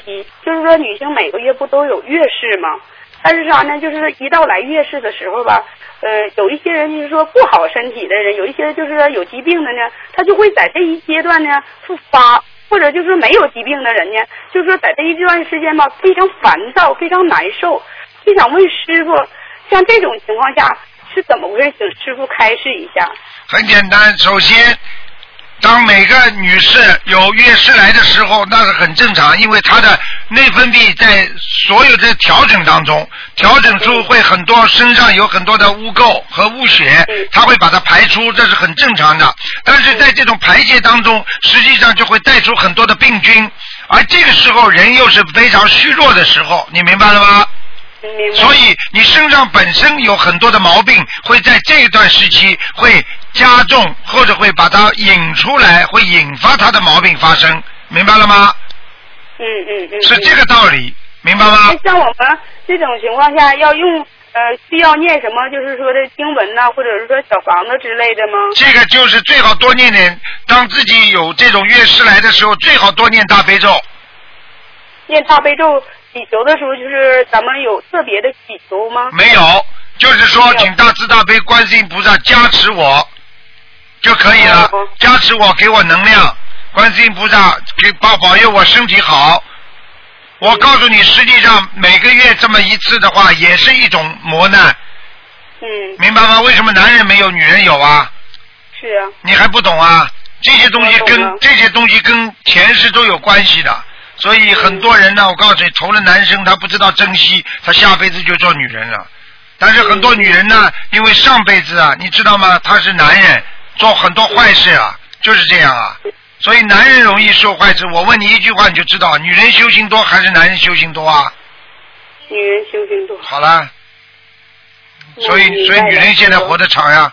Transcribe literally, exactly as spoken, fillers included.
题，就是说女性每个月不都有月事吗？但是啥呢？就是一到来月事的时候吧，呃，有一些人就是说不好身体的人，有一些就是说有疾病的呢，他就会在这一阶段呢复发，或者就是说没有疾病的人呢，就是说在这一段时间吧非常烦躁，非常难受。就想问师傅，像这种情况下是怎么回事？请师傅开示一下。 很简单，首先。当每个女士有月事来的时候，那是很正常，因为她的内分泌在所有的调整当中，调整出会很多身上有很多的污垢和污血，她会把它排出，这是很正常的。但是在这种排泄当中，实际上就会带出很多的病菌，而这个时候人又是非常虚弱的时候，你明白了吗？所以你身上本身有很多的毛病，会在这一段时期会加重，或者会把它引出来，会引发它的毛病发生，明白了吗？ 嗯嗯嗯。 是这个道理，明白吗？ 像我们这种情况下要用呃需要念什么，就是说的经文呐、啊，或者是说小房子之类的吗？ 这个就是最好多念点，当自己有这种月事来的时候，最好多念大悲咒。 念大悲咒。祈求的时候，就是咱们有特别的祈求吗？ 没有，就是说，请大慈大悲观世音菩萨加持我就可以了，哦、加持我，给我能量。观世音菩萨给保保佑我身体好。我告诉你，实际上每个月这么一次的话，也是一种磨难。 嗯。 明白吗？为什么男人没有，女人有啊？ 是啊。 你还不懂啊？这些东西跟这些东西跟前世都有关系的。所以很多人呢，我告诉你，投了男生他不知道珍惜，他下辈子就做女人了。但是很多女人呢，因为上辈子啊，你知道吗？他是男人，做很多坏事啊，就是这样啊。所以男人容易受坏事。我问你一句话你就知道，女人修行多还是男人修行多啊？ 女人修行多。 好了，所以所以女人现在活得长呀。